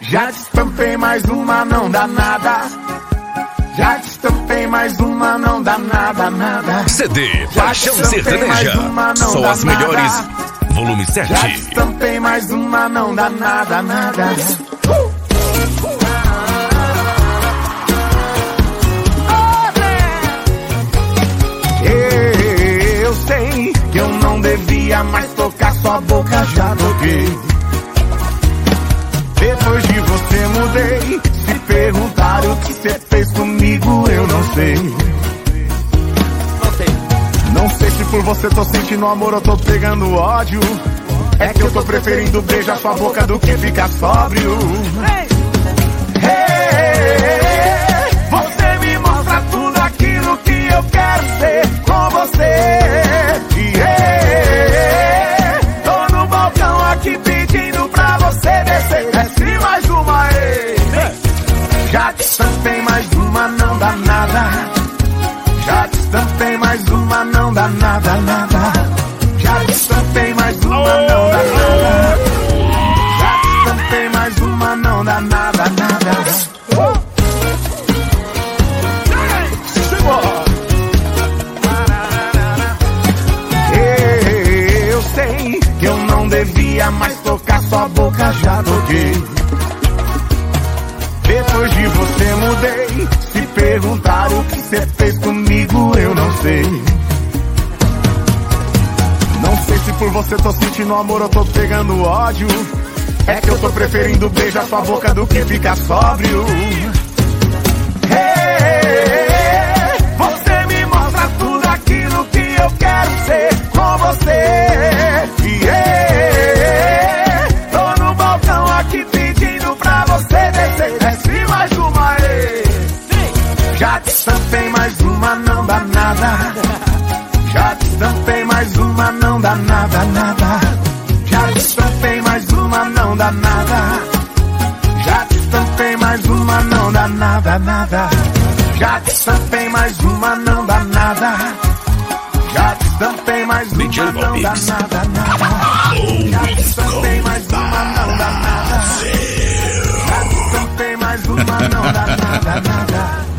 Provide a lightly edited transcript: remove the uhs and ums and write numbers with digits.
Já destampei mais uma, não dá nada. Já destampei mais uma, não dá nada, nada. CD Paixão Sertaneja. Só as melhores. Volume 7. Já destampei mais uma, não dá nada, nada. Eu sei que eu não devia mais tocar sua boca, já toquei. Depois de você mudei. Se perguntar o que você fez comigo, eu não sei. Não sei se por você tô sentindo amor ou tô pegando ódio. É que eu tô preferindo beijar sua boca do que ficar sóbrio. Você me mostra tudo aquilo que eu quero ser com você. Tô no balcão aqui pedindo pra você descer. Desce mais uma aí. Já destampei mais uma, não dá nada. Já destampei mais uma, não dá nada, nada. Já destampei mais uma, não dá nada. Já destampei mais uma, não dá nada, nada. Eu sei que eu não devia mais tocar sua boca, já toquei. Depois de você mudei. Se perguntar o que você fez comigo, eu não sei. Não sei se por você tô sentindo amor ou tô pegando ódio. É que eu tô preferindo beijar sua boca do que ficar sóbrio. Você me mostra tudo aquilo que eu quero ser com você. Tô no balcão aqui pedindo pra você descer. Desce mais uma aí. Já destampei mais uma, não dá nada. Já destampei mais uma, não dá nada, nada. Já destampei mais uma, não dá nada. Já destampei mais uma, não dá nada, nada. Já destampei mais uma, não dá nada. Já destampei mais uma, não dá nada, nada. Já destampei mais uma, não dá nada. Já destampei mais uma, não dá nada, nada.